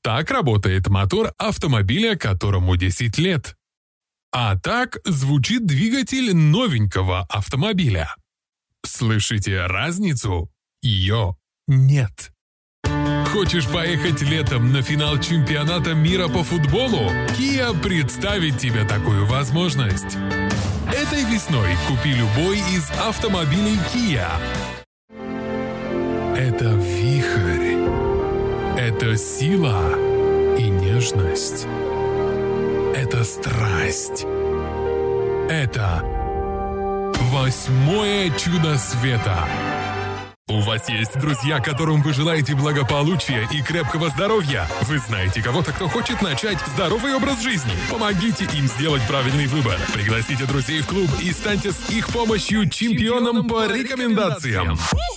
Так работает мотор автомобиля, которому 10 лет. А так звучит двигатель новенького автомобиля. Слышите разницу? Ее нет. Хочешь поехать летом на финал чемпионата мира по футболу? Kia представит тебе такую возможность. Этой весной купи любой из автомобилей Kia. Это вихрь. Это сила и нежность. Это страсть. Это 8-е чудо света. У вас есть друзья, которым вы желаете благополучия и крепкого здоровья? Вы знаете кого-то, кто хочет начать здоровый образ жизни? Помогите им сделать правильный выбор. Пригласите друзей в клуб и станьте с их помощью чемпионом по рекомендациям.